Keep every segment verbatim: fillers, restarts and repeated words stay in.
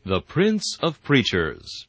The Prince of Preachers.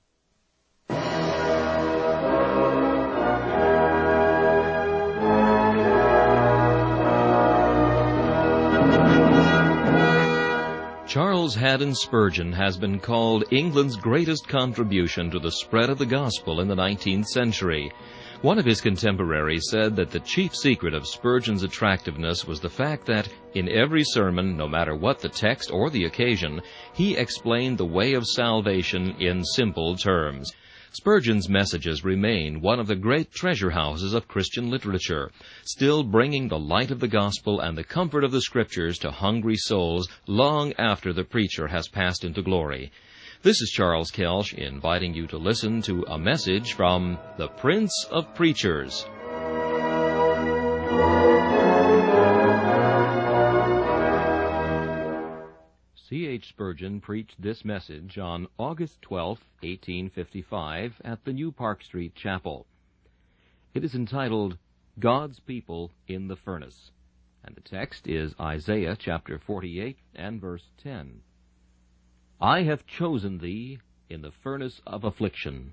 Charles Haddon Spurgeon has been called England's greatest contribution to the spread of the gospel in the nineteenth century. One of his contemporaries said that the chief secret of Spurgeon's attractiveness was the fact that, in every sermon, no matter what the text or the occasion, he explained the way of salvation in simple terms. Spurgeon's messages remain one of the great treasure houses of Christian literature, still bringing the light of the gospel and the comfort of the Scriptures to hungry souls long after the preacher has passed into glory. This is Charles Kelsch inviting you to listen to a message from the Prince of Preachers. C H Spurgeon preached this message on August twelfth, eighteen fifty-five, at the New Park Street Chapel. It is entitled, God's People in the Furnace, and the text is Isaiah chapter forty-eight and verse ten. I have chosen thee in the furnace of affliction.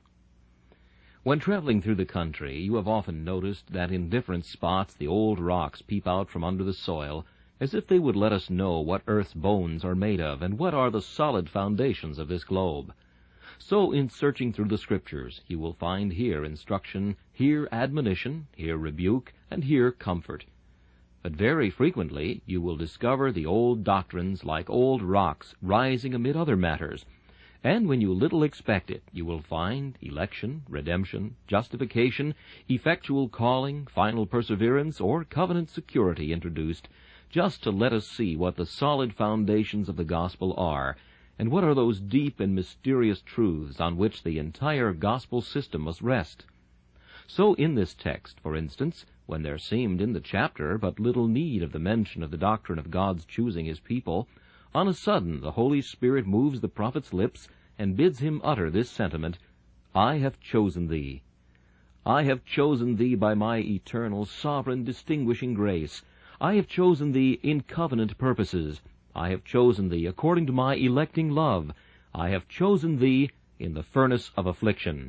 When traveling through the country, you have often noticed that in different spots the old rocks peep out from under the soil, as if they would let us know what earth's bones are made of and what are the solid foundations of this globe. So in searching through the Scriptures, you will find here instruction, here admonition, here rebuke, and here comfort. But very frequently you will discover the old doctrines like old rocks rising amid other matters, and when you little expect it, you will find election, redemption, justification, effectual calling, final perseverance, or covenant security introduced, just to let us see what the solid foundations of the gospel are, and what are those deep and mysterious truths on which the entire gospel system must rest. So in this text, for instance, when there seemed in the chapter but little need of the mention of the doctrine of God's choosing his people, on a sudden the Holy Spirit moves the prophet's lips and bids him utter this sentiment, I have chosen thee. I have chosen thee by my eternal, sovereign, distinguishing grace. I have chosen thee in covenant purposes. I have chosen thee according to my electing love. I have chosen thee in the furnace of affliction.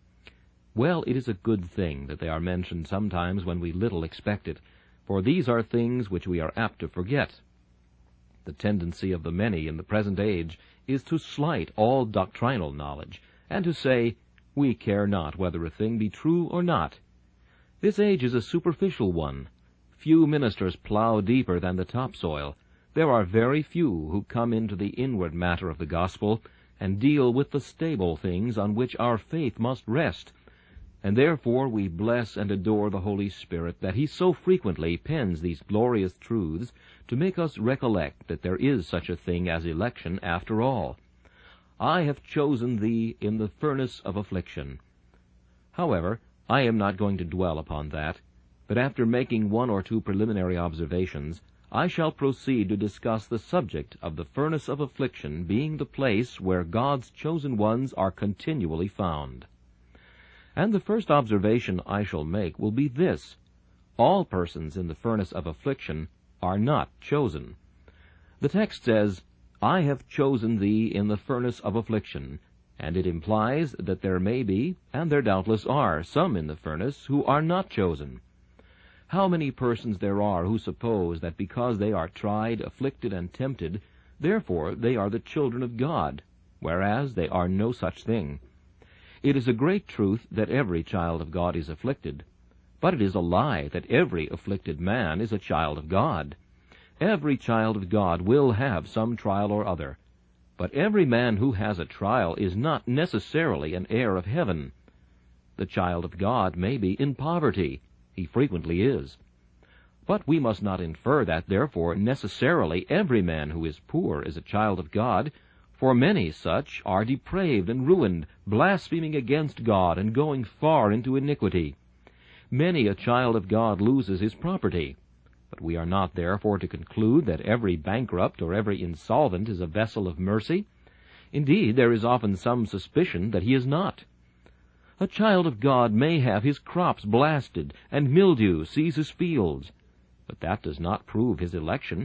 Well, it is a good thing that they are mentioned sometimes when we little expect it, for these are things which we are apt to forget. The tendency of the many in the present age is to slight all doctrinal knowledge, and to say, we care not whether a thing be true or not. This age is a superficial one. Few ministers plow deeper than the topsoil. There are very few who come into the inward matter of the gospel and deal with the stable things on which our faith must rest. And therefore we bless and adore the Holy Spirit that he so frequently pens these glorious truths to make us recollect that there is such a thing as election after all. I have chosen thee in the furnace of affliction. However, I am not going to dwell upon that, but after making one or two preliminary observations, I shall proceed to discuss the subject of the furnace of affliction being the place where God's chosen ones are continually found. And the first observation I shall make will be this: all persons in the furnace of affliction are not chosen. The text says, I have chosen thee in the furnace of affliction, and it implies that there may be, and there doubtless are, some in the furnace who are not chosen. How many persons there are who suppose that because they are tried, afflicted, and tempted, therefore they are the children of God, whereas they are no such thing. It is a great truth that every child of God is afflicted, but it is a lie that every afflicted man is a child of God. Every child of God will have some trial or other, but every man who has a trial is not necessarily an heir of heaven. The child of God may be in poverty. He frequently is. But we must not infer that, therefore, necessarily every man who is poor is a child of God, for many such are depraved and ruined, blaspheming against God and going far into iniquity. Many a child of God loses his property, but we are not therefore to conclude that every bankrupt or every insolvent is a vessel of mercy. Indeed, there is often some suspicion that he is not. A child of God may have his crops blasted, and mildew seize his fields, but that does not prove his election,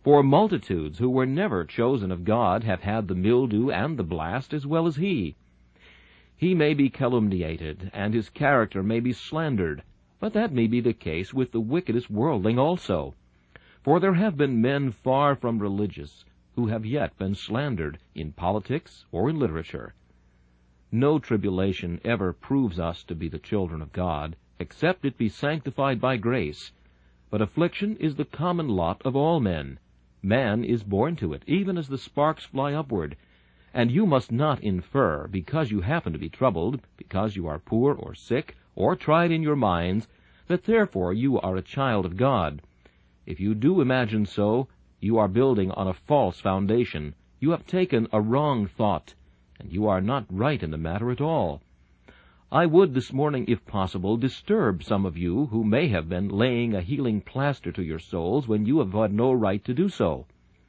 For multitudes who were never chosen of God have had the mildew and the blast as well as he. He may be calumniated, and his character may be slandered, but that may be the case with the wickedest worldling also. For there have been men far from religious who have yet been slandered in politics or in literature. No tribulation ever proves us to be the children of God, except it be sanctified by grace. But affliction is the common lot of all men. Man is born to it, even as the sparks fly upward. And you must not infer, because you happen to be troubled, because you are poor or sick, or tried in your minds, that therefore you are a child of God. If you do imagine so, you are building on a false foundation. You have taken a wrong thought, and you are not right in the matter at all. I would this morning, if possible, disturb some of you who may have been laying a healing plaster to your souls when you have had no right to do so.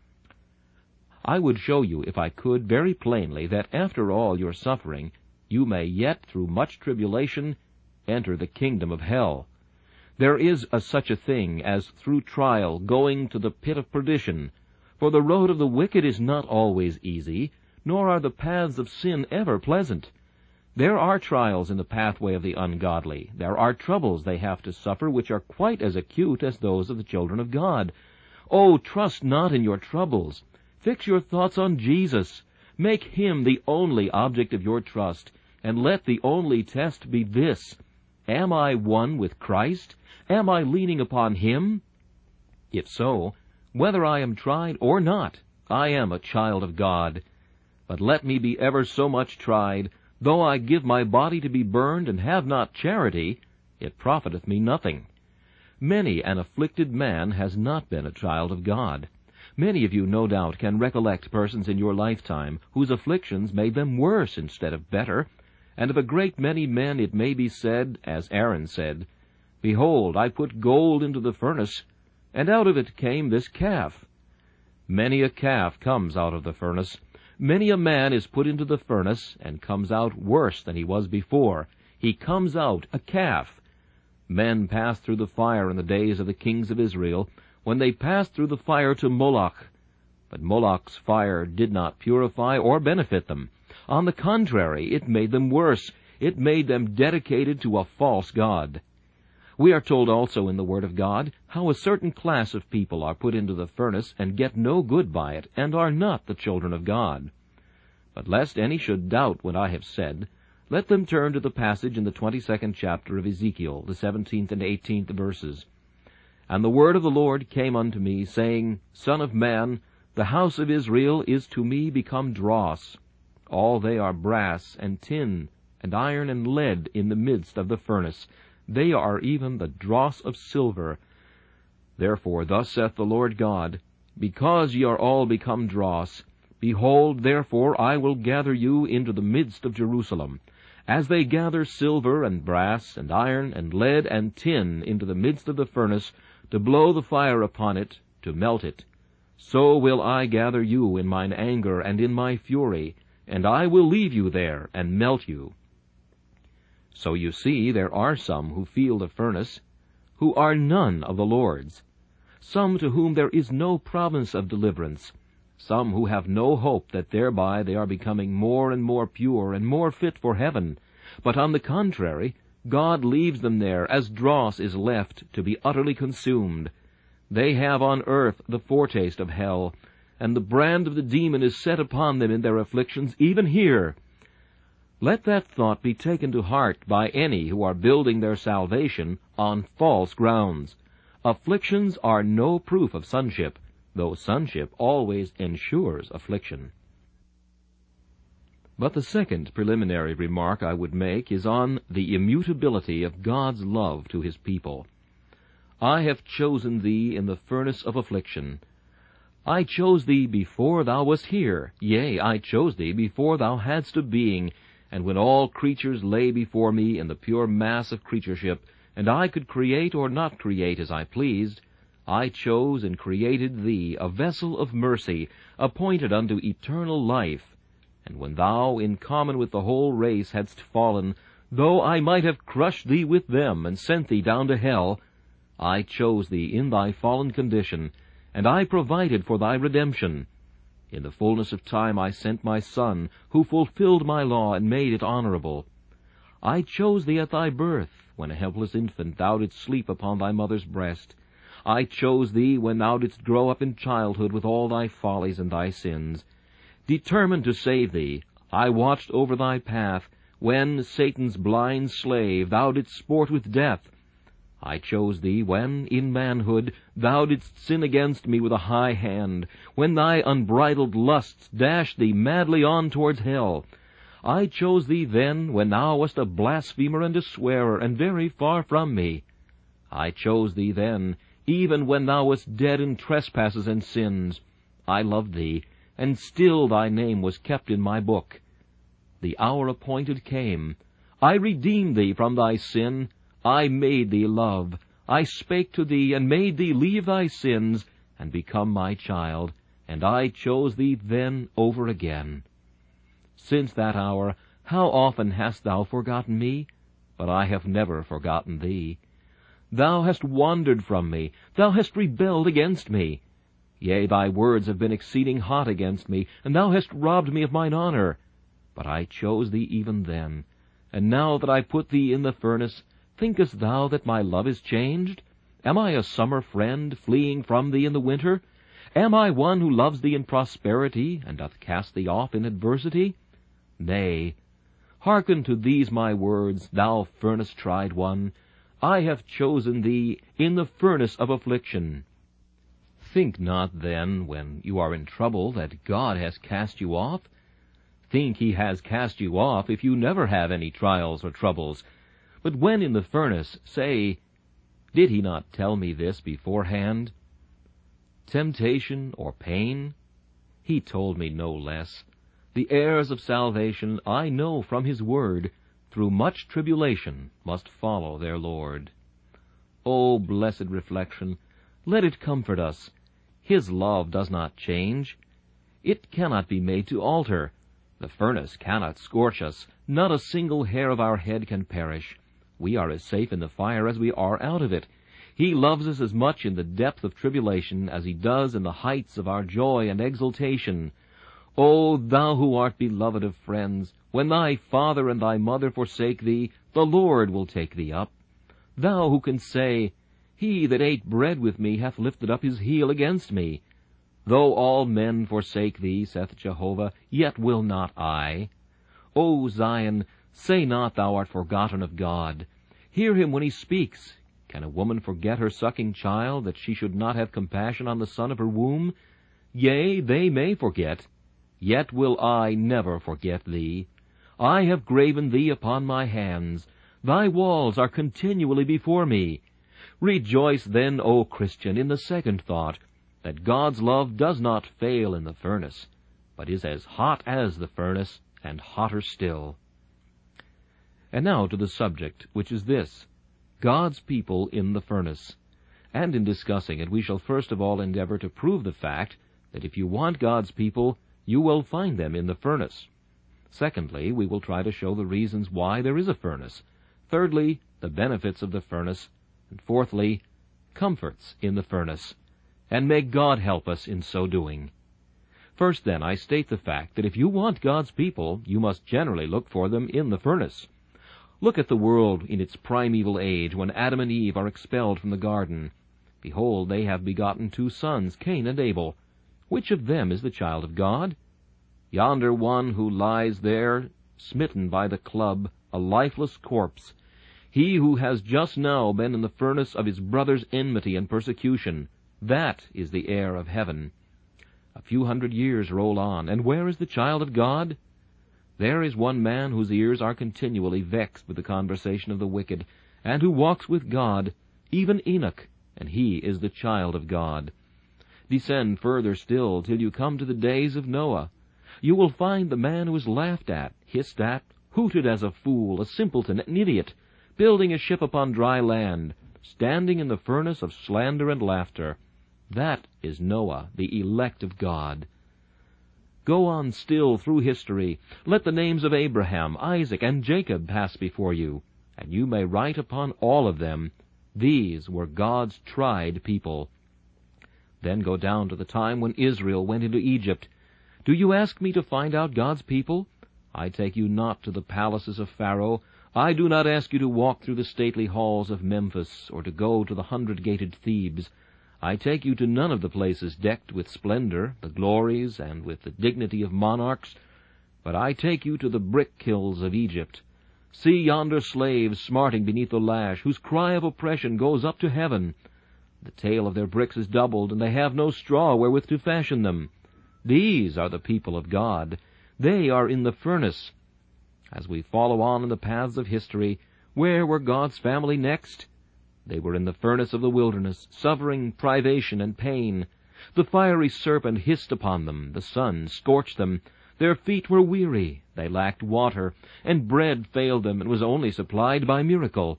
I would show you, if I could, very plainly, that after all your suffering, you may yet, through much tribulation, enter the kingdom of hell. There is a such a thing as through trial going to the pit of perdition, for the road of the wicked is not always easy, nor are the paths of sin ever pleasant. There are trials in the pathway of the ungodly. There are troubles they have to suffer which are quite as acute as those of the children of God. Oh, trust not in your troubles. Fix your thoughts on Jesus. Make him the only object of your trust, and let the only test be this: am I one with Christ? Am I leaning upon him? If so, whether I am tried or not, I am a child of God. But let me be ever so much tried, though I give my body to be burned and have not charity, it profiteth me nothing. Many an afflicted man has not been a child of God. Many of you, no doubt, can recollect persons in your lifetime whose afflictions made them worse instead of better, and of a great many men it may be said, as Aaron said, Behold, I put gold into the furnace, and out of it came this calf. Many a calf comes out of the furnace. Many a man is put into the furnace, and comes out worse than he was before. He comes out a calf. Men passed through the fire in the days of the kings of Israel, when they passed through the fire to Moloch. But Moloch's fire did not purify or benefit them. On the contrary, it made them worse. It made them dedicated to a false god. We are told also in the Word of God how a certain class of people are put into the furnace and get no good by it, and are not the children of God. But lest any should doubt what I have said, let them turn to the passage in the twenty-second chapter of Ezekiel, the seventeenth and eighteenth verses. And the word of the Lord came unto me, saying, Son of man, the house of Israel is to me become dross. All they are brass and tin and iron and lead in the midst of the furnace. They are even the dross of silver. Therefore thus saith the Lord God, Because ye are all become dross, behold, therefore I will gather you into the midst of Jerusalem, as they gather silver and brass and iron and lead and tin into the midst of the furnace, to blow the fire upon it, to melt it. So will I gather you in mine anger and in my fury, and I will leave you there and melt you. So you see, there are some who feel the furnace, who are none of the Lord's, some to whom there is no promise of deliverance, some who have no hope that thereby they are becoming more and more pure and more fit for heaven. But on the contrary, God leaves them there as dross is left to be utterly consumed. They have on earth the foretaste of hell, and the brand of the demon is set upon them in their afflictions, even here. Let that thought be taken to heart by any who are building their salvation on false grounds. Afflictions are no proof of sonship, though sonship always ensures affliction. But the second preliminary remark I would make is on the immutability of God's love to his people. I have chosen thee in the furnace of affliction. I chose thee before thou wast here, yea, I chose thee before thou hadst a being, and when all creatures lay before me in the pure mass of creatureship, and I could create or not create as I pleased, I chose and created thee a vessel of mercy, appointed unto eternal life. And when thou, in common with the whole race, hadst fallen, though I might have crushed thee with them, and sent thee down to hell, I chose thee in thy fallen condition, and I provided for thy redemption. In the fullness of time I sent my Son, who fulfilled my law and made it honorable. I chose thee at thy birth, when a helpless infant thou didst sleep upon thy mother's breast. I chose thee when thou didst grow up in childhood with all thy follies and thy sins. Determined to save thee, I watched over thy path, when, Satan's blind slave, thou didst sport with death. I chose thee when, in manhood, thou didst sin against me with a high hand, when thy unbridled lusts dashed thee madly on towards hell. I chose thee then, when thou wast a blasphemer and a swearer, and very far from me. I chose thee then, even when thou wast dead in trespasses and sins. I loved thee, and still thy name was kept in my book. The hour appointed came. I redeemed thee from thy sin. I made thee love. I spake to thee, and made thee leave thy sins, and become my child, and I chose thee then over again. Since that hour, how often hast thou forgotten me? But I have never forgotten thee. Thou hast wandered from me, thou hast rebelled against me. Yea, thy words have been exceeding hot against me, and thou hast robbed me of mine honor. But I chose thee even then, and now that I put thee in the furnace, thinkest thou that my love is changed? Am I a summer friend, fleeing from thee in the winter? Am I one who loves thee in prosperity, and doth cast thee off in adversity? Nay, hearken to these my words, thou furnace-tried one. I have chosen thee in the furnace of affliction. Think not then, when you are in trouble, that God has cast you off. Think he has cast you off if you never have any trials or troubles. But when in the furnace, say, did he not tell me this beforehand? Temptation or pain? He told me no less. The heirs of salvation, I know from his word, through much tribulation must follow their Lord. O blessed reflection, let it comfort us. His love does not change. It cannot be made to alter. The furnace cannot scorch us. Not a single hair of our head can perish. We are as safe in the fire as we are out of it. He loves us as much in the depth of tribulation as he does in the heights of our joy and exultation. O thou who art beloved of friends, when thy father and thy mother forsake thee, the Lord will take thee up. Thou who can say, He that ate bread with me hath lifted up his heel against me. Though all men forsake thee, saith Jehovah, yet will not I. O Zion, say not thou art forgotten of God. Hear him when he speaks. Can a woman forget her sucking child, that she should not have compassion on the son of her womb? Yea, they may forget, yet will I never forget thee. I have graven thee upon my hands. Thy walls are continually before me. Rejoice then, O Christian, in the second thought, that God's love does not fail in the furnace, but is as hot as the furnace, and hotter still. And now to the subject, which is this, God's people in the furnace. And in discussing it, we shall first of all endeavor to prove the fact that if you want God's people, you will find them in the furnace. Secondly, we will try to show the reasons why there is a furnace. Thirdly, the benefits of the furnace. And fourthly, comforts in the furnace. And may God help us in so doing. First, then, I state the fact that if you want God's people, you must generally look for them in the furnace. Look at the world in its primeval age, when Adam and Eve are expelled from the garden. Behold, they have begotten two sons, Cain and Abel. Which of them is the child of God? Yonder one who lies there, smitten by the club, a lifeless corpse. He who has just now been in the furnace of his brother's enmity and persecution, that is the heir of heaven. A few hundred years roll on, and where is the child of God? There is one man whose ears are continually vexed with the conversation of the wicked, and who walks with God, even Enoch, and he is the child of God. Descend further still, till you come to the days of Noah. You will find the man who is laughed at, hissed at, hooted as a fool, a simpleton, an idiot, building a ship upon dry land, standing in the furnace of slander and laughter. That is Noah, the elect of God. Go on still through history. Let the names of Abraham, Isaac, and Jacob pass before you, and you may write upon all of them, these were God's tried people. Then go down to the time when Israel went into Egypt. Do you ask me to find out God's people? I take you not to the palaces of Pharaoh. I do not ask you to walk through the stately halls of Memphis, or to go to the hundred-gated Thebes. I take you to none of the places decked with splendor, the glories, and with the dignity of monarchs, but I take you to the brick-kilns of Egypt. See yonder slaves smarting beneath the lash, whose cry of oppression goes up to heaven. The tale of their bricks is doubled, and they have no straw wherewith to fashion them. These are the people of God. They are in the furnace. As we follow on in the paths of history, where were God's family next? They were in the furnace of the wilderness, suffering privation and pain. The fiery serpent hissed upon them, the sun scorched them. Their feet were weary, they lacked water, and bread failed them and was only supplied by miracle.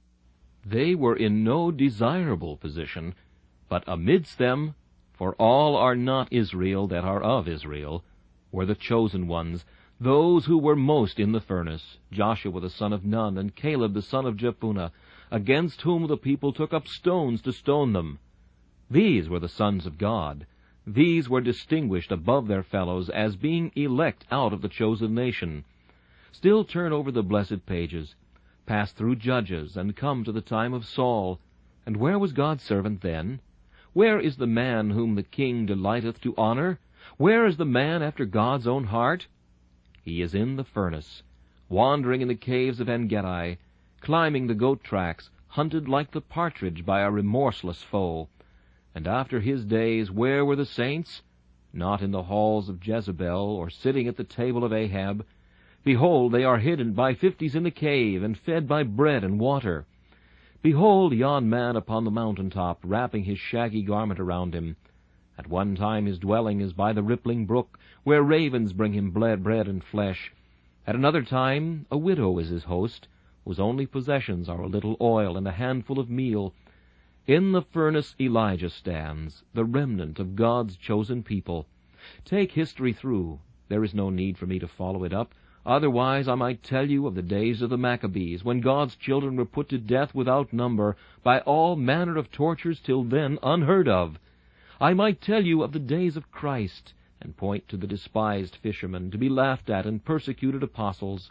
They were in no desirable position, but amidst them, for all are not Israel that are of Israel, were the chosen ones, those who were most in the furnace, Joshua the son of Nun, and Caleb the son of Jephunneh, against whom the people took up stones to stone them. These were the sons of God. These were distinguished above their fellows as being elect out of the chosen nation. Still turn over the blessed pages, pass through Judges, and come to the time of Saul. And where was God's servant then? Where is the man whom the king delighteth to honor? Where is the man after God's own heart? He is in the furnace, wandering in the caves of En-gedi, climbing the goat tracks, hunted like the partridge by a remorseless foe. And after his days, where were the saints? Not in the halls of Jezebel, or sitting at the table of Ahab. Behold, they are hidden by fifties in the cave, and fed by bread and water. Behold yon man upon the mountain top, wrapping his shaggy garment around him. At one time his dwelling is by the rippling brook, where ravens bring him bread, bread and flesh. At another time a widow is his host, whose only possessions are a little oil and a handful of meal. In the furnace Elijah stands, the remnant of God's chosen people. Take history through. There is no need for me to follow it up. Otherwise I might tell you of the days of the Maccabees, when God's children were put to death without number, by all manner of tortures till then unheard of. I might tell you of the days of Christ, and point to the despised fishermen, to be laughed at and persecuted apostles.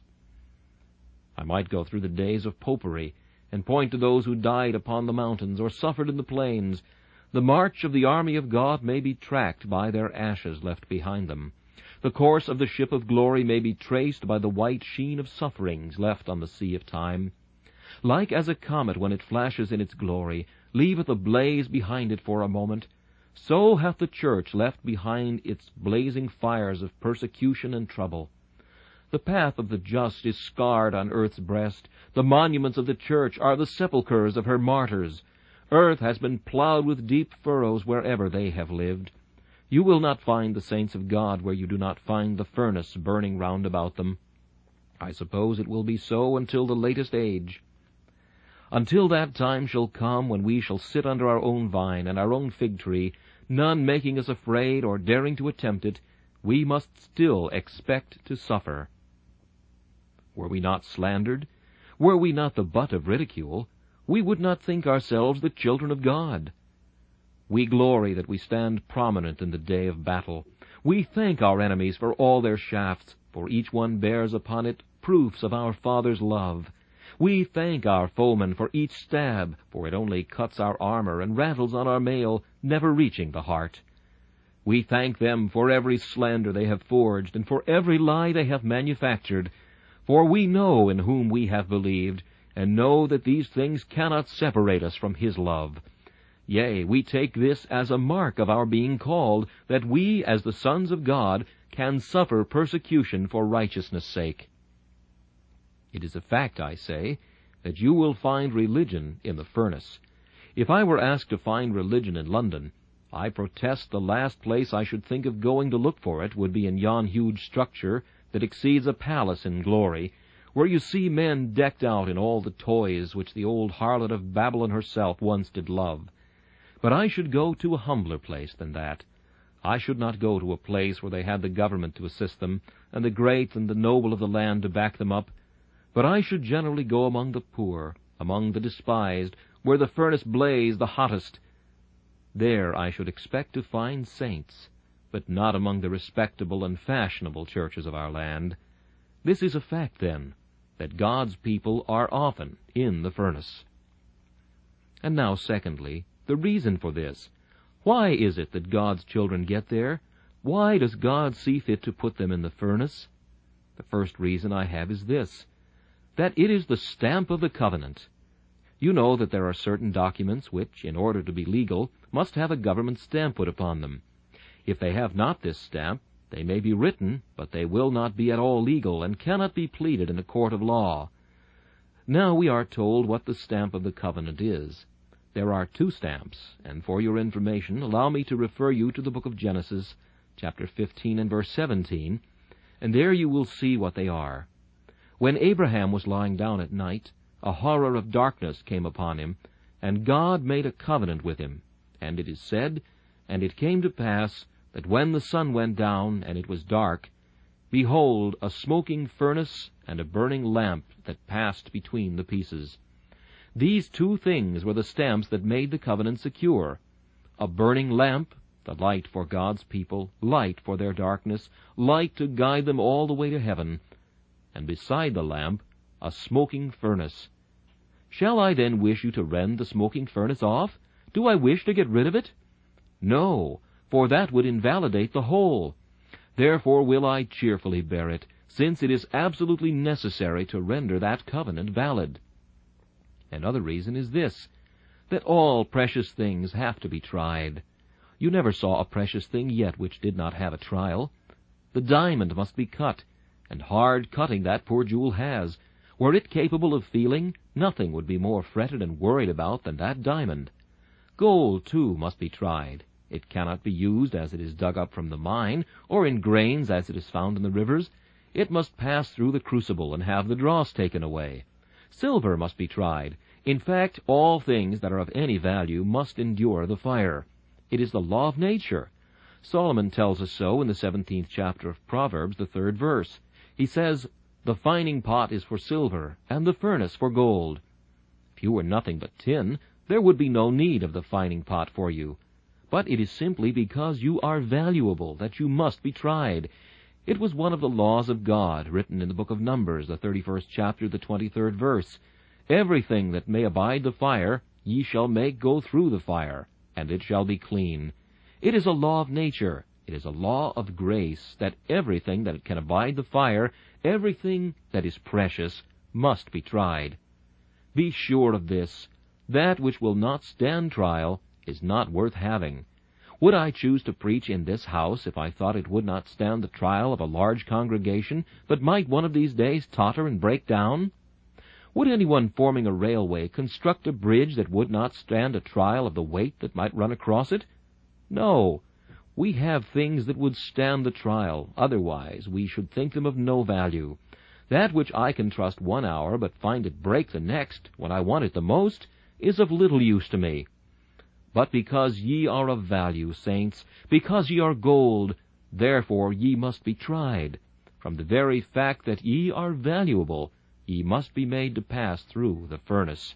I might go through the days of popery, and point to those who died upon the mountains, or suffered in the plains. The march of the army of God may be tracked by their ashes left behind them. The course of the ship of glory may be traced by the white sheen of sufferings left on the sea of time. Like as a comet when it flashes in its glory, leaveth a blaze behind it for a moment, so hath the church left behind its blazing fires of persecution and trouble. The path of the just is scarred on earth's breast. The monuments of the church are the sepulchres of her martyrs. Earth has been plowed with deep furrows wherever they have lived. You will not find the saints of God where you do not find the furnace burning round about them. I suppose it will be so until the latest age. Until that time shall come when we shall sit under our own vine and our own fig tree, none making us afraid or daring to attempt it, we must still expect to suffer. Were we not slandered, were we not the butt of ridicule, we would not think ourselves the children of God. We glory that we stand prominent in the day of battle. We thank our enemies for all their shafts, for each one bears upon it proofs of our Father's love. We thank our foemen for each stab, for it only cuts our armor and rattles on our mail, never reaching the heart. We thank them for every slander they have forged, and for every lie they have manufactured, for we know in whom we have believed, and know that these things cannot separate us from his love. Yea, we take this as a mark of our being called, that we, as the sons of God, can suffer persecution for righteousness' sake. It is a fact, I say, that you will find religion in the furnace. If I were asked to find religion in London, I protest the last place I should think of going to look for it would be in yon huge structure that exceeds a palace in glory, where you see men decked out in all the toys which the old harlot of Babylon herself once did love. But I should go to a humbler place than that. I should not go to a place where they had the government to assist them, and the great and the noble of the land to back them up, but I should generally go among the poor, among the despised, where the furnace blazed the hottest. There I should expect to find saints, but not among the respectable and fashionable churches of our land. This is a fact, then, that God's people are often in the furnace. And now, secondly, the reason for this. Why is it that God's children get there? Why does God see fit to put them in the furnace? The first reason I have is this, that it is the stamp of the covenant. You know that there are certain documents which, in order to be legal, must have a government stamp put upon them. If they have not this stamp, they may be written, but they will not be at all legal, and cannot be pleaded in a court of law. Now we are told what the stamp of the covenant is. There are two stamps, and for your information, allow me to refer you to the book of Genesis, chapter fifteen and verse seventeen, and there you will see what they are. When Abraham was lying down at night, a horror of darkness came upon him, and God made a covenant with him. And it is said, And it came to pass, that when the sun went down, and it was dark, behold, a smoking furnace and a burning lamp that passed between the pieces. These two things were the stamps that made the covenant secure. A burning lamp, the light for God's people, light for their darkness, light to guide them all the way to heaven. And beside the lamp, a smoking furnace. Shall I then wish you to rend the smoking furnace off? Do I wish to get rid of it? No, for that would invalidate the whole. Therefore will I cheerfully bear it, since it is absolutely necessary to render that covenant valid. Another reason is this, that all precious things have to be tried. You never saw a precious thing yet which did not have a trial. The diamond must be cut, and hard cutting that poor jewel has. Were it capable of feeling, nothing would be more fretted and worried about than that diamond. Gold, too, must be tried. It cannot be used as it is dug up from the mine, or in grains as it is found in the rivers. It must pass through the crucible and have the dross taken away. Silver must be tried. In fact, all things that are of any value must endure the fire. It is the law of nature. Solomon tells us so in the seventeenth chapter of Proverbs, the third verse. He says, The fining pot is for silver, and the furnace for gold. If you were nothing but tin, there would be no need of the fining pot for you. But it is simply because you are valuable that you must be tried. It was one of the laws of God, written in the book of Numbers, the thirty-first chapter, the twenty-third verse. Everything that may abide the fire, ye shall make go through the fire, and it shall be clean. It is a law of nature. It is a law of grace, that everything that can abide the fire, everything that is precious, must be tried. Be sure of this, that which will not stand trial is not worth having. Would I choose to preach in this house if I thought it would not stand the trial of a large congregation, but might one of these days totter and break down? Would anyone forming a railway construct a bridge that would not stand a trial of the weight that might run across it? No. We have things that would stand the trial, otherwise we should think them of no value. That which I can trust one hour, but find it break the next, when I want it the most, is of little use to me. But because ye are of value, saints, because ye are gold, therefore ye must be tried. From the very fact that ye are valuable, ye must be made to pass through the furnace.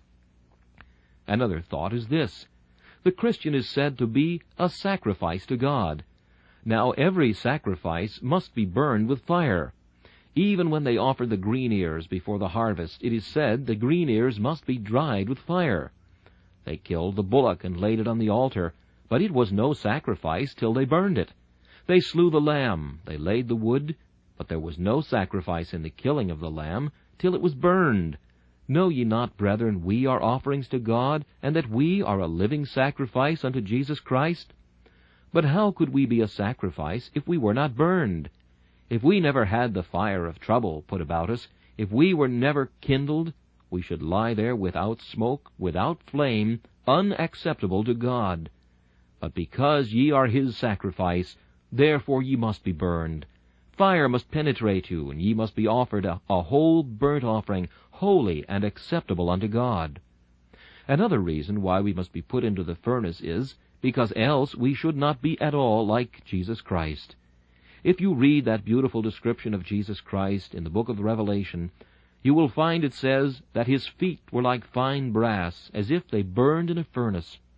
Another thought is this. The Christian is said to be a sacrifice to God. Now every sacrifice must be burned with fire. Even when they offered the green ears before the harvest, it is said the green ears must be dried with fire. They killed the bullock and laid it on the altar, but it was no sacrifice till they burned it. They slew the lamb, they laid the wood, but there was no sacrifice in the killing of the lamb till it was burned. Know ye not, brethren, we are offerings to God, and that we are a living sacrifice unto Jesus Christ? But how could we be a sacrifice if we were not burned? If we never had the fire of trouble put about us, if we were never kindled, we should lie there without smoke, without flame, unacceptable to God. But because ye are his sacrifice, therefore ye must be burned. Fire must penetrate you, and ye must be offered a, a whole burnt offering, holy and acceptable unto God. Another reason why we must be put into the furnace is, because else we should not be at all like Jesus Christ. If you read that beautiful description of Jesus Christ in the book of Revelation, you will find it says that his feet were like fine brass, as if they burned in a furnace.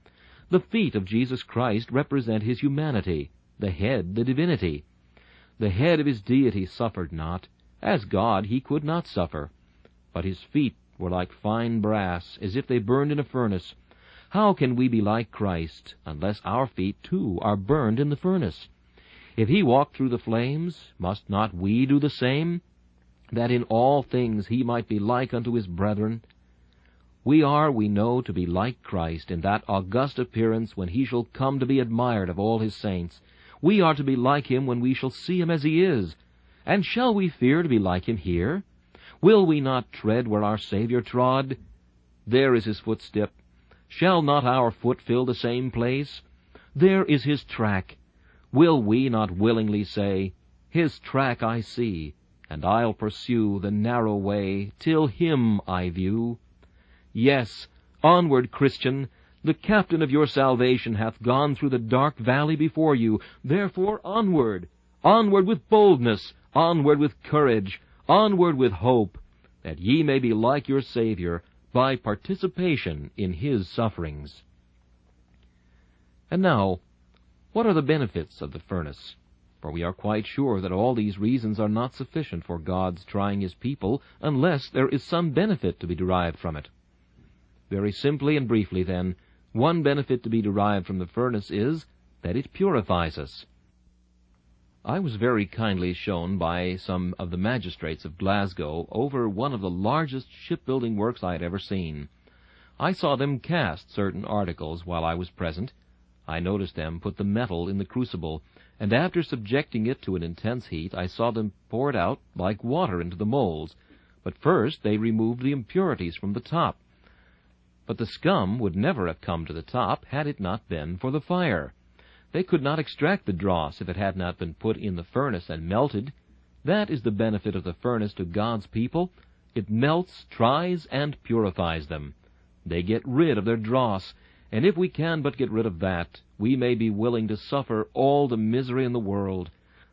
The feet of Jesus Christ represent his humanity, the head the divinity. The head of his deity suffered not. As God he could not suffer. But his feet were like fine brass, as if they burned in a furnace. How can we be like Christ, unless our feet too are burned in the furnace? If he walked through the flames, must not we do the same, that in all things he might be like unto his brethren? We are, we know, to be like Christ in that august appearance when he shall come to be admired of all his saints. We are to be like him when we shall see him as he is. And shall we fear to be like him here? Will we not tread where our Savior trod? There is his footstep. Shall not our foot fill the same place? There is his track. Will we not willingly say, His track I see, and I'll pursue the narrow way till him I view? Yes, onward, Christian, the captain of your salvation hath gone through the dark valley before you. Therefore onward, onward with boldness, onward with courage, onward with hope, that ye may be like your Savior by participation in his sufferings. And now, what are the benefits of the furnace? For we are quite sure that all these reasons are not sufficient for God's trying his people unless there is some benefit to be derived from it. Very simply and briefly, then, one benefit to be derived from the furnace is that it purifies us. I was very kindly shown by some of the magistrates of Glasgow over one of the largest shipbuilding works I had ever seen. I saw them cast certain articles while I was present. I noticed them put the metal in the crucible, and after subjecting it to an intense heat, I saw them pour it out like water into the molds. But first they removed the impurities from the top. But the scum would never have come to the top had it not been for the fire. They could not extract the dross if it had not been put in the furnace and melted. That is the benefit of the furnace to God's people. It melts, tries, and purifies them. They get rid of their dross, and if we can but get rid of that, we may be willing to suffer all the misery in the world.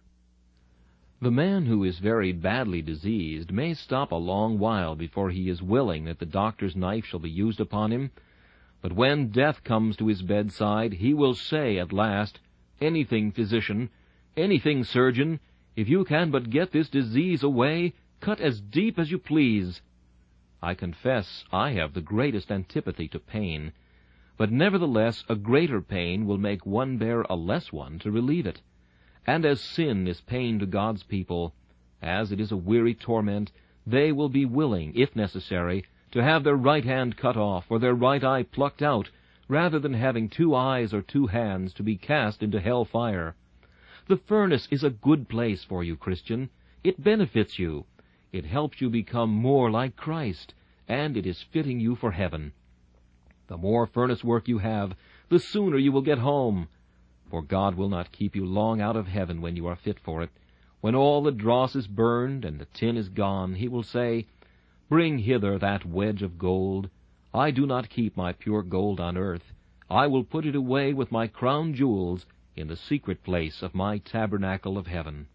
The man who is very badly diseased may stop a long while before he is willing that the doctor's knife shall be used upon him. But when death comes to his bedside, he will say at last, Anything, physician, anything, surgeon, if you can but get this disease away, cut as deep as you please. I confess I have the greatest antipathy to pain, but nevertheless a greater pain will make one bear a less one to relieve it. And as sin is pain to God's people, as it is a weary torment, they will be willing, if necessary, to have their right hand cut off or their right eye plucked out, rather than having two eyes or two hands to be cast into hell fire. The furnace is a good place for you, Christian. It benefits you. It helps you become more like Christ, and it is fitting you for heaven. The more furnace work you have, the sooner you will get home. For God will not keep you long out of heaven when you are fit for it. When all the dross is burned and the tin is gone, he will say, Bring hither that wedge of gold. I do not keep my pure gold on earth. I will put it away with my crown jewels in the secret place of my tabernacle of heaven.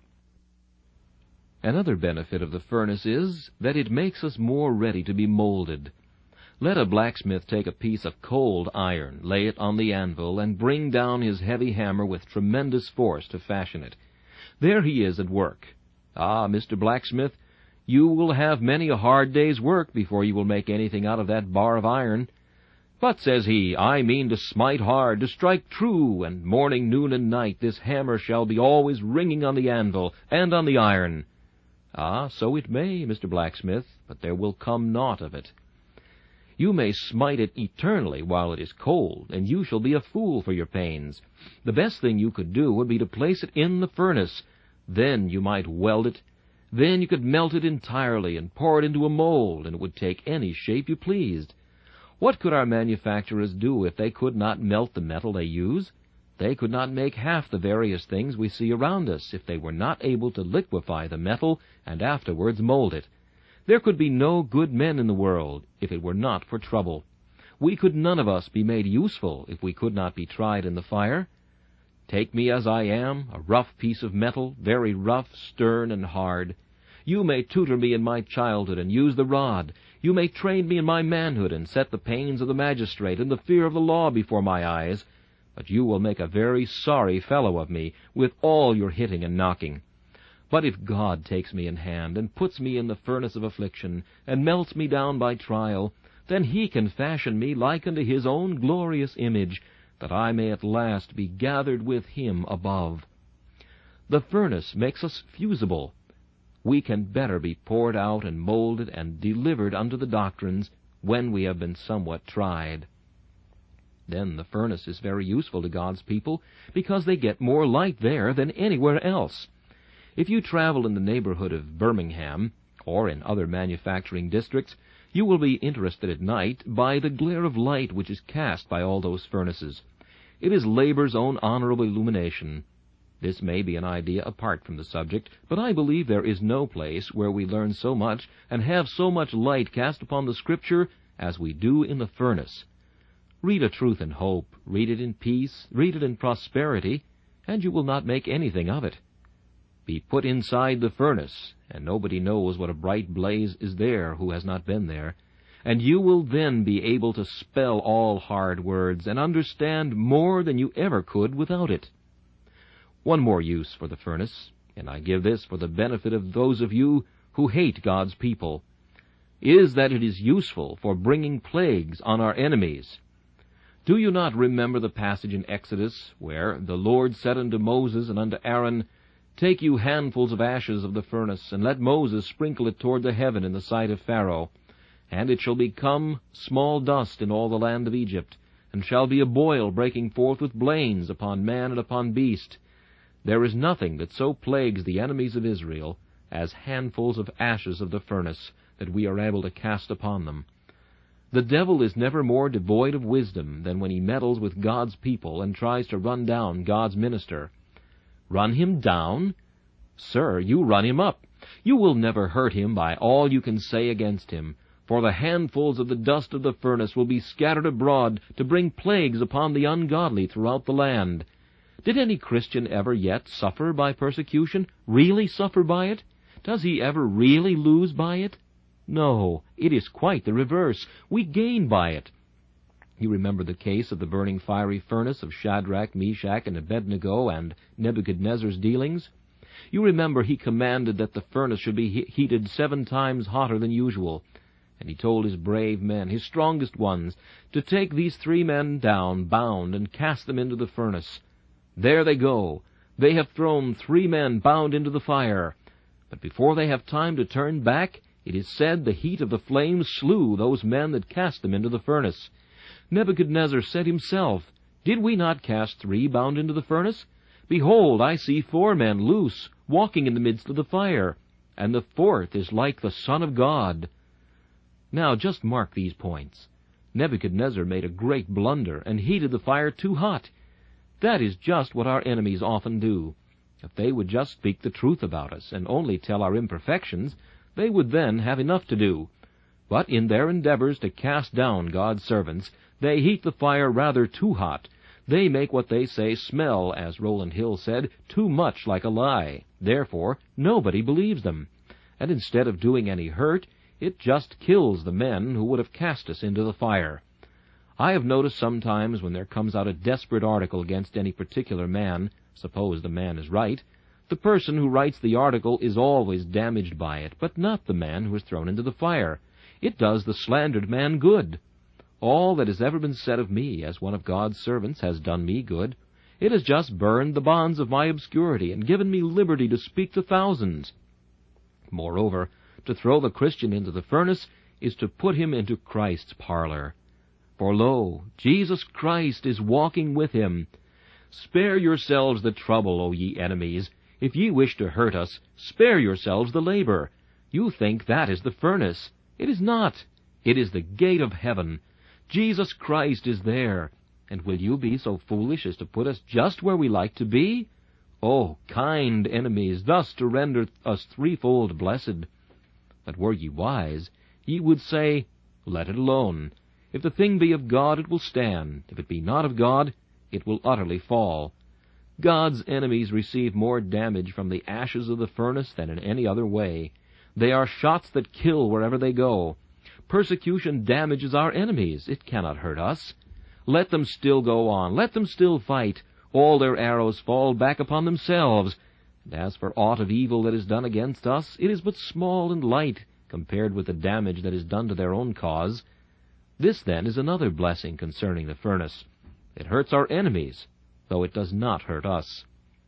Another benefit of the furnace is that it makes us more ready to be molded. Let a blacksmith take a piece of cold iron, lay it on the anvil, and bring down his heavy hammer with tremendous force to fashion it. There he is at work. Ah, Mister Blacksmith, you will have many a hard day's work before you will make anything out of that bar of iron. But, says he, I mean to smite hard, to strike true, and morning, noon, and night this hammer shall be always ringing on the anvil and on the iron. Ah, so it may, Mister Blacksmith, but there will come naught of it. You may smite it eternally while it is cold, and you shall be a fool for your pains. The best thing you could do would be to place it in the furnace. Then you might weld it. Then you could melt it entirely and pour it into a mold, and it would take any shape you pleased. What could our manufacturers do if they could not melt the metal they use? They could not make half the various things we see around us if they were not able to liquefy the metal and afterwards mold it. There could be no good men in the world if it were not for trouble. We could none of us be made useful if we could not be tried in the fire. Take me as I am, a rough piece of metal, very rough, stern, and hard. You may tutor me in my childhood, and use the rod. You may train me in my manhood, and set the pains of the magistrate and the fear of the law before my eyes. But you will make a very sorry fellow of me, with all your hitting and knocking. But if God takes me in hand, and puts me in the furnace of affliction, and melts me down by trial, then he can fashion me like unto his own glorious image, that I may at last be gathered with him above. The furnace makes us fusible. We can better be poured out and molded and delivered unto the doctrines when we have been somewhat tried. Then the furnace is very useful to God's people, because they get more light there than anywhere else. If you travel in the neighborhood of Birmingham, or in other manufacturing districts, you will be interested at night by the glare of light which is cast by all those furnaces. It is labor's own honorable illumination. This may be an idea apart from the subject, but I believe there is no place where we learn so much and have so much light cast upon the Scripture as we do in the furnace. Read a truth in hope, read it in peace, read it in prosperity, and you will not make anything of it. Be put inside the furnace, and nobody knows what a bright blaze is there who has not been there, and you will then be able to spell all hard words and understand more than you ever could without it. One more use for the furnace, and I give this for the benefit of those of you who hate God's people, is that it is useful for bringing plagues on our enemies. Do you not remember the passage in Exodus, where the Lord said unto Moses and unto Aaron, Take you handfuls of ashes of the furnace, and let Moses sprinkle it toward the heaven in the sight of Pharaoh. And it shall become small dust in all the land of Egypt, and shall be a boil breaking forth with blains upon man and upon beast. There is nothing that so plagues the enemies of Israel as handfuls of ashes of the furnace that we are able to cast upon them. The devil is never more devoid of wisdom than when he meddles with God's people and tries to run down God's minister. Run him down? Sir, you run him up. You will never hurt him by all you can say against him, for the handfuls of the dust of the furnace will be scattered abroad to bring plagues upon the ungodly throughout the land. Did any Christian ever yet suffer by persecution, really suffer by it? Does he ever really lose by it? No, it is quite the reverse. We gain by it. You remember the case of the burning fiery furnace of Shadrach, Meshach, and Abednego, and Nebuchadnezzar's dealings? You remember he commanded that the furnace should be he- heated seven times hotter than usual. And he told his brave men, his strongest ones, to take these three men down, bound, and cast them into the furnace. There they go. They have thrown three men bound into the fire. But before they have time to turn back, it is said the heat of the flames slew those men that cast them into the furnace. Nebuchadnezzar said himself, Did we not cast three bound into the furnace? Behold, I see four men loose, walking in the midst of the fire, and the fourth is like the Son of God. Now just mark these points. Nebuchadnezzar made a great blunder, and heated the fire too hot. That is just what our enemies often do. If they would just speak the truth about us, and only tell our imperfections, they would then have enough to do. But in their endeavors to cast down God's servants, they heat the fire rather too hot. They make what they say smell, as Rowland Hill said, too much like a lie. Therefore, nobody believes them. And instead of doing any hurt, it just kills the men who would have cast us into the fire. I have noticed sometimes when there comes out a desperate article against any particular man, suppose the man is right, the person who writes the article is always damaged by it, but not the man who is thrown into the fire. It does the slandered man good. All that has ever been said of me as one of God's servants has done me good. It has just burned the bonds of my obscurity and given me liberty to speak to thousands. Moreover, to throw the Christian into the furnace is to put him into Christ's parlor. For lo, Jesus Christ is walking with him. Spare yourselves the trouble, O ye enemies. If ye wish to hurt us, spare yourselves the labor. You think that is the furnace. It is not. It is the gate of heaven. Jesus Christ is there. And will you be so foolish as to put us just where we like to be? Oh, kind enemies, thus to render us threefold blessed. But were ye wise, ye would say, Let it alone. If the thing be of God, it will stand. If it be not of God, it will utterly fall. God's enemies receive more damage from the ashes of the furnace than in any other way. They are shots that kill wherever they go. Persecution damages our enemies. It cannot hurt us. Let them still go on. Let them still fight. All their arrows fall back upon themselves. And as for aught of evil that is done against us, it is but small and light compared with the damage that is done to their own cause. This, then, is another blessing concerning the furnace. It hurts our enemies, though it does not hurt us.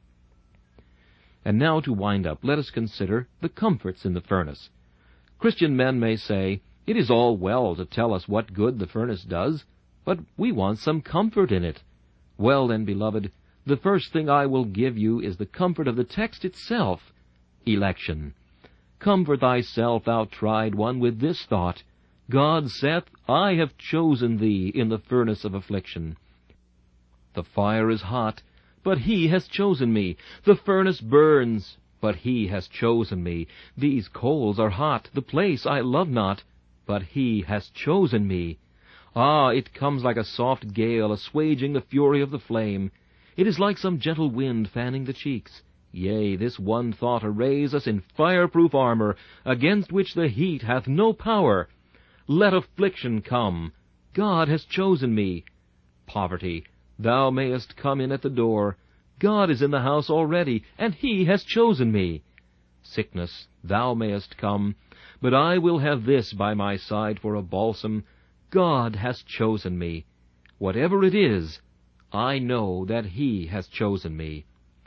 And now, to wind up, let us consider the comforts in the furnace. Christian men may say, "It is all well to tell us what good the furnace does, but we want some comfort in it." Well then, beloved, the first thing I will give you is the comfort of the text itself, election. Comfort thyself, thou tried one, with this thought, God saith, I have chosen thee in the furnace of affliction. The fire is hot, but he has chosen me. The furnace burns, but he has chosen me. These coals are hot, the place I love not, but he has chosen me. Ah, it comes like a soft gale, assuaging the fury of the flame. It is like some gentle wind fanning the cheeks. Yea, this one thought arrays us in fireproof armor, against which the heat hath no power. Let affliction come. God has chosen me. Poverty, thou mayest come in at the door. God is in the house already, and he has chosen me. Sickness, thou mayest come, but I will have this by my side for a balsam. God has chosen me. Whatever it is, I know that he has chosen me.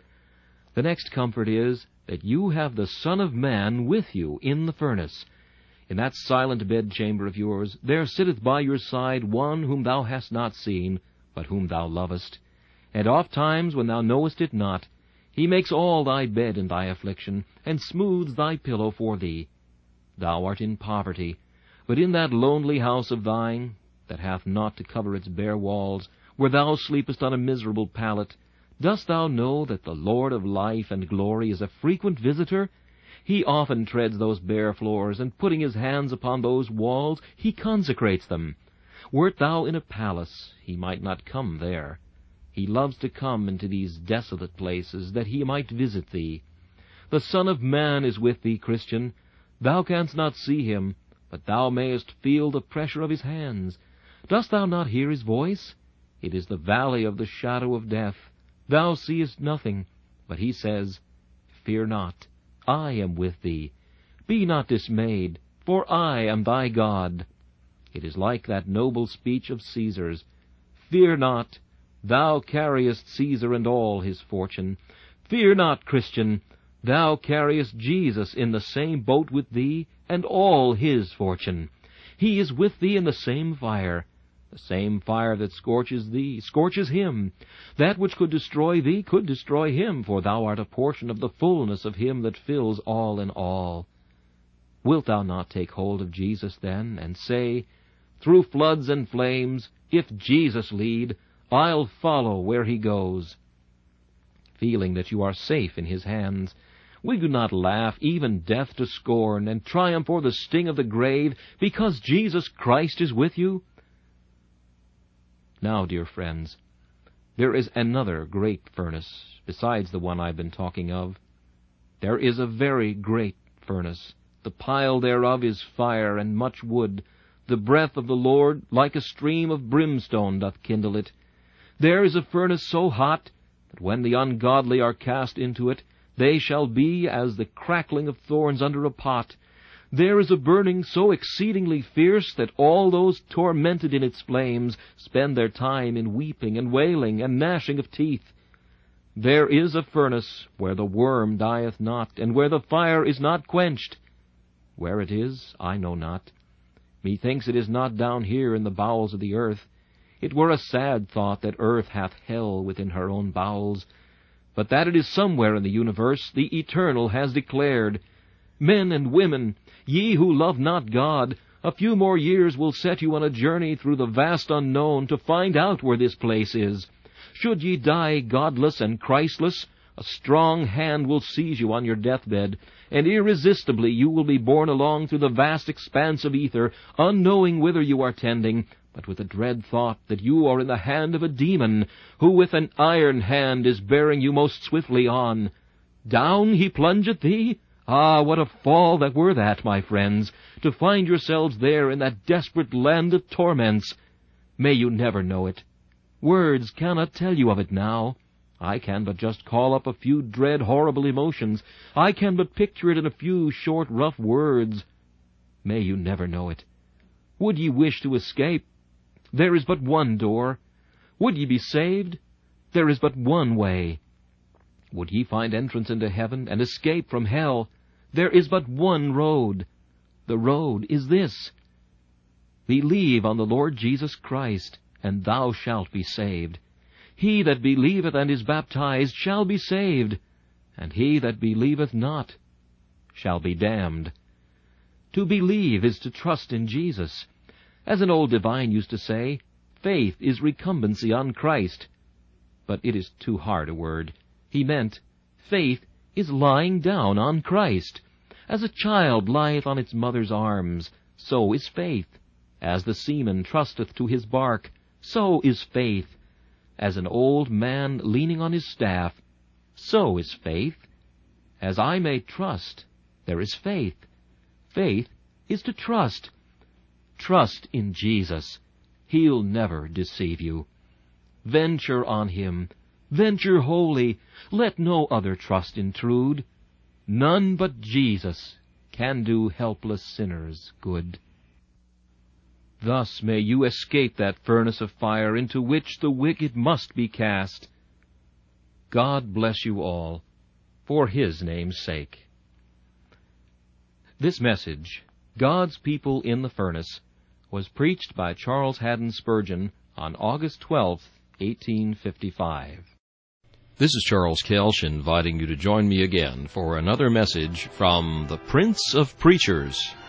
The next comfort is that you have the Son of Man with you in the furnace. In that silent bedchamber of yours, there sitteth by your side one whom thou hast not seen, but whom thou lovest. And oft times, when thou knowest it not, he makes all thy bed in thy affliction, and smooths thy pillow for thee. Thou art in poverty, but in that lonely house of thine, that hath naught to cover its bare walls, where thou sleepest on a miserable pallet, dost thou know that the Lord of life and glory is a frequent visitor? He often treads those bare floors, and putting his hands upon those walls, he consecrates them. Wert thou in a palace, he might not come there. He loves to come into these desolate places, that he might visit thee. The Son of Man is with thee, Christian. Thou canst not see him, but thou mayest feel the pressure of his hands. Dost thou not hear his voice? It is the valley of the shadow of death. Thou seest nothing, but he says, Fear not, I am with thee. Be not dismayed, for I am thy God. It is like that noble speech of Caesar's, Fear not, thou carriest Caesar and all his fortune. Fear not, Christian, thou carriest Jesus in the same boat with thee, and all his fortune. He is with thee in the same fire. The same fire that scorches thee scorches him. That which could destroy thee could destroy him, for thou art a portion of the fullness of him that fills all in all. Wilt thou not take hold of Jesus, then, and say, Through floods and flames, if Jesus lead, I'll follow where he goes. Feeling that you are safe in his hands, will you not laugh even death to scorn, and triumph o'er the sting of the grave, because Jesus Christ is with you? Now, dear friends, there is another great furnace, besides the one I've been talking of. There is a very great furnace. The pile thereof is fire and much wood. The breath of the Lord, like a stream of brimstone, doth kindle it. There is a furnace so hot, that when the ungodly are cast into it, they shall be as the crackling of thorns under a pot. There is a burning so exceedingly fierce that all those tormented in its flames spend their time in weeping and wailing and gnashing of teeth. There is a furnace where the worm dieth not, and where the fire is not quenched. Where it is, I know not. Methinks it is not down here in the bowels of the earth. It were a sad thought that earth hath hell within her own bowels. But that it is somewhere in the universe, the Eternal has declared. Men and women, ye who love not God, a few more years will set you on a journey through the vast unknown to find out where this place is. Should ye die godless and Christless, a strong hand will seize you on your deathbed, and irresistibly you will be borne along through the vast expanse of ether, unknowing whither you are tending, but with a dread thought that you are in the hand of a demon, who with an iron hand is bearing you most swiftly on. Down he plungeth thee? Ah, what a fall that were that, my friends, to find yourselves there in that desperate land of torments! May you never know it. Words cannot tell you of it now. I can but just call up a few dread, horrible emotions. I can but picture it in a few short, rough words. May you never know it. Would ye wish to escape? There is but one door. Would ye be saved? There is but one way. Would ye find entrance into heaven and escape from hell? There is but one road. The road is this: believe on the Lord Jesus Christ, and thou shalt be saved. He that believeth and is baptized shall be saved, and he that believeth not shall be damned. To believe is to trust in Jesus. As an old divine used to say, faith is recumbency on Christ. But it is too hard a word. He meant, faith is lying down on Christ. As a child lieth on its mother's arms, so is faith. As the seaman trusteth to his bark, so is faith. As an old man leaning on his staff, so is faith. As I may trust, there is faith. Faith is to trust. Trust in Jesus. He'll never deceive you. Venture on him. Venture wholly. Let no other trust intrude. None but Jesus can do helpless sinners good. Thus may you escape that furnace of fire into which the wicked must be cast. God bless you all, for his name's sake. This message, God's People in the Furnace, was preached by Charles Haddon Spurgeon on August twelfth, eighteen fifty-five. This is Charles Kelsch inviting you to join me again for another message from the Prince of Preachers.